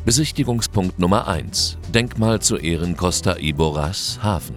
Besichtigungspunkt Nummer 1: Denkmal zu Ehren Costa Iborrás, Hafen.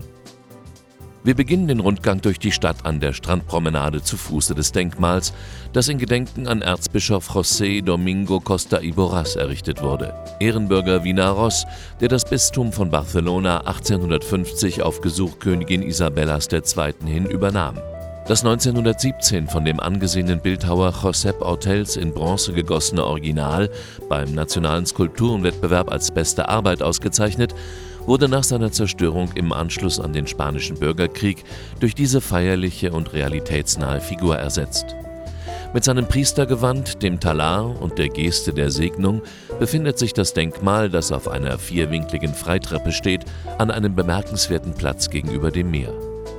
Wir beginnen den Rundgang durch die Stadt an der Strandpromenade zu Fuße des Denkmals, das in Gedenken an Erzbischof José Domingo Costa Iborrás errichtet wurde, Ehrenbürger Vinaròs, der das Bistum von Barcelona 1850 auf Gesuch Königin Isabellas II. Hin übernahm. Das 1917 von dem angesehenen Bildhauer Josep Ortells in Bronze gegossene Original, beim Nationalen Skulpturenwettbewerb als beste Arbeit ausgezeichnet, wurde nach seiner Zerstörung im Anschluss an den Spanischen Bürgerkrieg durch diese feierliche und realitätsnahe Figur ersetzt. Mit seinem Priestergewand, dem Talar und der Geste der Segnung befindet sich das Denkmal, das auf einer vierwinkligen Freitreppe steht, an einem bemerkenswerten Platz gegenüber dem Meer.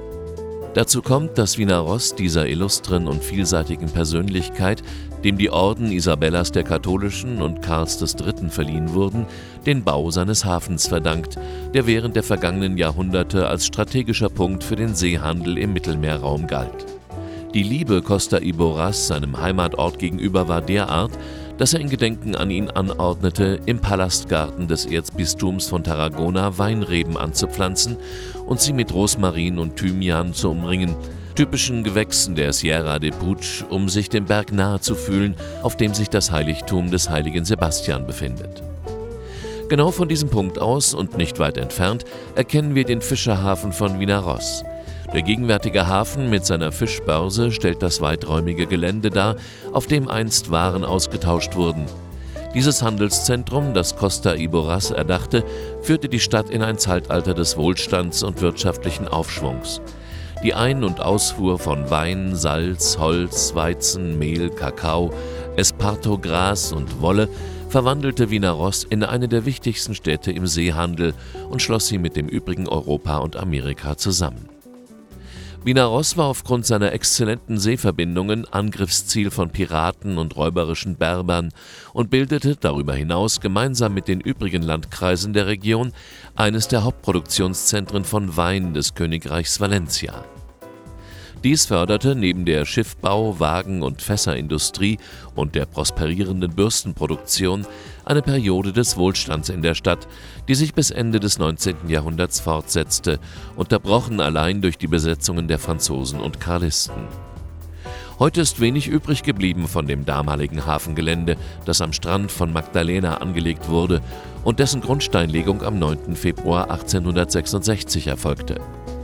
Dazu kommt, dass Vinaròs dieser illustren und vielseitigen Persönlichkeit, dem die Orden Isabellas der Katholischen und Karls III. Verliehen wurden, den Bau seines Hafens verdankt, der während der vergangenen Jahrhunderte als strategischer Punkt für den Seehandel im Mittelmeerraum galt. Die Liebe Costa Iborrás seinem Heimatort gegenüber war derart, dass er in Gedenken an ihn anordnete, im Palastgarten des Erzbistums von Tarragona Weinreben anzupflanzen und sie mit Rosmarin und Thymian zu umringen, typischen Gewächsen der Sierra de Puig, um sich dem Berg nahe zu fühlen, auf dem sich das Heiligtum des heiligen Sebastian befindet. Genau von diesem Punkt aus und nicht weit entfernt erkennen wir den Fischerhafen von Vinaròs. Der gegenwärtige Hafen mit seiner Fischbörse stellt das weiträumige Gelände dar, auf dem einst Waren ausgetauscht wurden. Dieses Handelszentrum, das Costa Iborrás erdachte, führte die Stadt in ein Zeitalter des Wohlstands und wirtschaftlichen Aufschwungs. Die Ein- und Ausfuhr von Wein, Salz, Holz, Weizen, Mehl, Kakao, Esparto, Gras und Wolle verwandelte Vinaròs in eine der wichtigsten Städte im Seehandel und schloss sie mit dem übrigen Europa und Amerika zusammen. Vinaròs war aufgrund seiner exzellenten Seeverbindungen Angriffsziel von Piraten und räuberischen Berbern und bildete darüber hinaus gemeinsam mit den übrigen Landkreisen der Region eines der Hauptproduktionszentren von Wein des Königreichs Valencia. Dies förderte neben der Schiffbau-, Wagen- und Fässerindustrie und der prosperierenden Bürstenproduktion eine Periode des Wohlstands in der Stadt, die sich bis Ende des 19. Jahrhunderts fortsetzte, unterbrochen allein durch die Besetzungen der Franzosen und Karlisten. Heute ist wenig übrig geblieben von dem damaligen Hafengelände, das am Strand von Magdalena angelegt wurde und dessen Grundsteinlegung am 9. Februar 1866 erfolgte.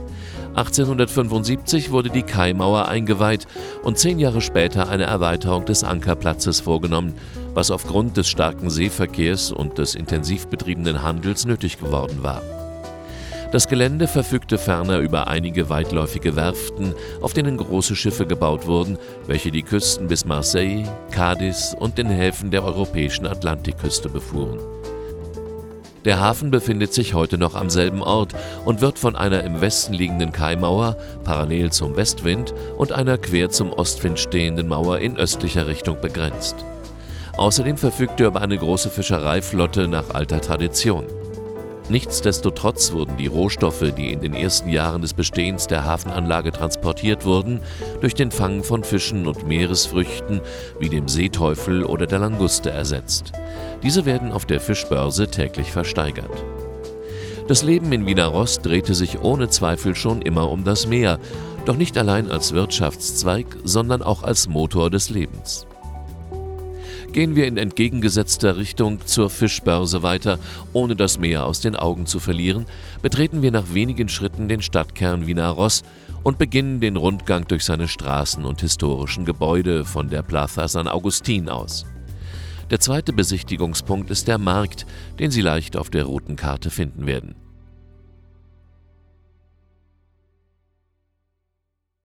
1875 wurde die Kaimauer eingeweiht und 10 Jahre später eine Erweiterung des Ankerplatzes vorgenommen, was aufgrund des starken Seeverkehrs und des intensiv betriebenen Handels nötig geworden war. Das Gelände verfügte ferner über einige weitläufige Werften, auf denen große Schiffe gebaut wurden, welche die Küsten bis Marseille, Cadiz und den Häfen der europäischen Atlantikküste befuhren. Der Hafen befindet sich heute noch am selben Ort und wird von einer im Westen liegenden Kaimauer, parallel zum Westwind, und einer quer zum Ostwind stehenden Mauer in östlicher Richtung begrenzt. Außerdem verfügt er über eine große Fischereiflotte nach alter Tradition. Nichtsdestotrotz wurden die Rohstoffe, die in den ersten Jahren des Bestehens der Hafenanlage transportiert wurden, durch den Fang von Fischen und Meeresfrüchten wie dem Seeteufel oder der Languste ersetzt. Diese werden auf der Fischbörse täglich versteigert. Das Leben in Vinaròs drehte sich ohne Zweifel schon immer um das Meer, doch nicht allein als Wirtschaftszweig, sondern auch als Motor des Lebens. Gehen wir in entgegengesetzter Richtung zur Fischbörse weiter, ohne das Meer aus den Augen zu verlieren, betreten wir nach wenigen Schritten den Stadtkern Vinaròs und beginnen den Rundgang durch seine Straßen und historischen Gebäude von der Plaza San Agustín aus. Der zweite Besichtigungspunkt ist der Markt, den Sie leicht auf der Routenkarte finden werden.